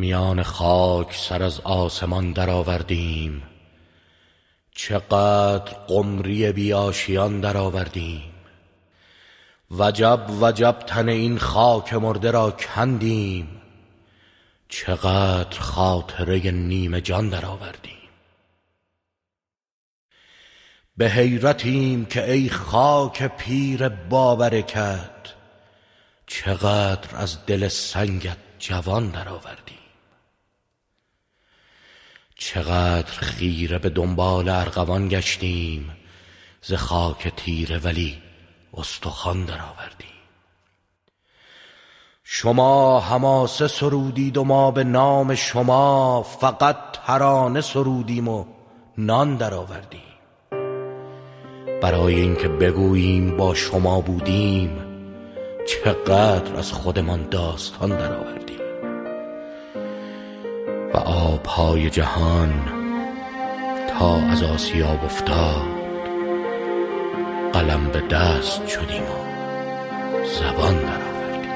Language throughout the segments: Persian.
میان خاک سر از آسمان درآوردیم، چقدر قمری بی آشیان درآوردیم. وجب وجب تن این خاک مرده را کندیم، چقدر خاطره نیمه جان درآوردیم. به حیرتیم که ای خاک پیر بابرکت، چقدر از دل سنگت جوان درآوردیم. چقدر خیره به دنبال ارغوان گشتیم، ز خاک تیره ولی استخوان درآوردیم. شما حماسه سرودید و ما به نام شما فقط ترانه سرودیم و نان درآوردیم. برای اینکه بگوییم با شما بودیم، چقدر از خودمان داستان درآوردیم. و آبهای جهان تا از آسیاب افتاد، قلم به دست شدیم و زبان درآوردیم.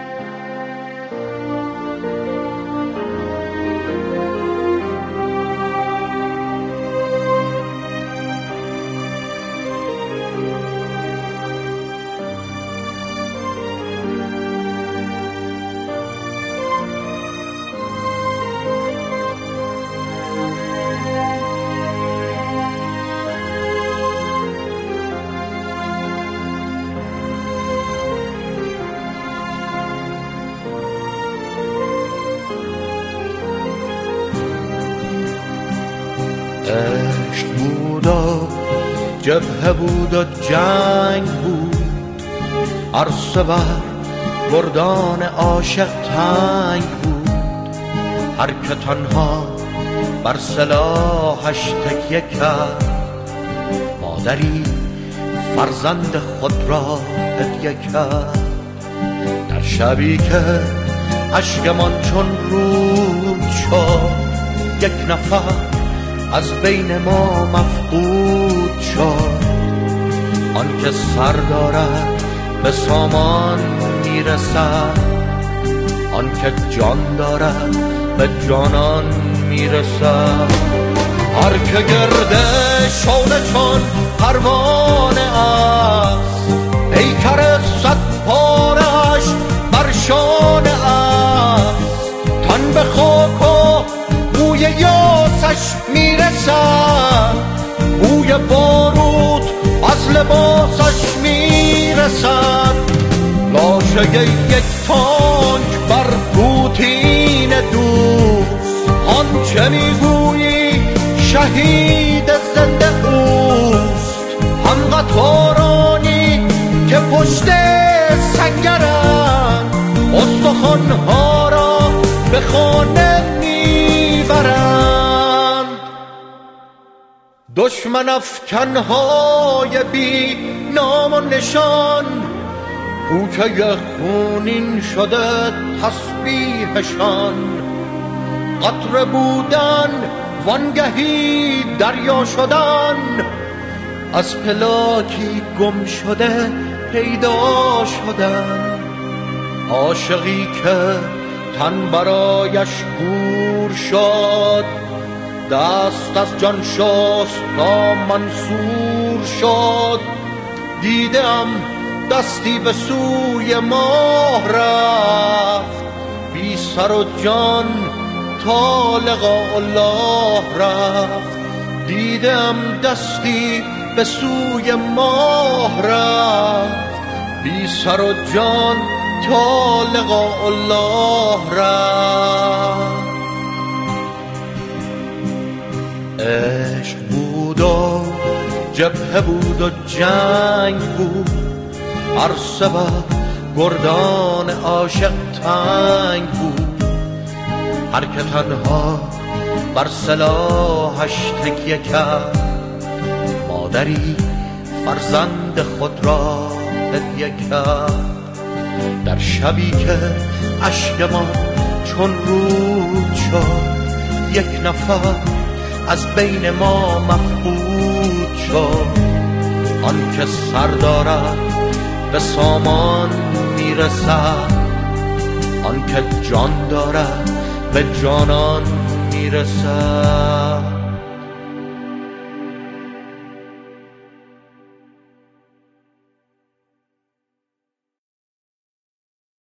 عشق بود و جبهه بود و جنگ بود، عرصه بر گردان عاشق تنگ بود. هر که تنها بر سلاحش تکیه کرد، مادری فرزند خود را هدیه کرد. در شبی که اشکمان چون رود شد، یک نفر از بین ما مفقود شد. آن که سر دارد به سامان میرسد، آن که جان دارد به جانان میرسد. هر که گرده شعله چون پروانه است، پیکر صد پارش بر شانه است. تن به خاک و بوی یاسش میرسد، بوی بارود از لباسش میرسد. لاشه یک تانک بر پوتین دوست، آنچه میگویی شهید زنده اوست. هم قطارانی که پشت سنگرند، استخوانها را به خانه میبرند. دشمن افکنهای بی نام و نشان، کوچه خونین شده تسبیحشان. قطره بودن وانگهی دریا شدن، از پلاکی گم شده پیدا شدن. عاشقی که تن برایش گور شد، دست از جان شست تا منصور شد. دیدم دستی به سوی ماه رفت، بی سر و جان تا لقاء الله رفت. دیدم دستی به سوی ماه رفت، بی سر و جان تا لقاء الله رفت. عشق بود و جبهه بود و جنگ بود، عرصه بر گردان عاشق تنگ بود. هر که تنها بر سلاحش تکیه کرد، مادری فرزند خود را هدیه کرد. در شبی که اشکمان چون رود شد، یک نفر از بین ما مفقود شد. آن که سر دارد به سامان میرسد، آن که جان دارد به جانان میرسد.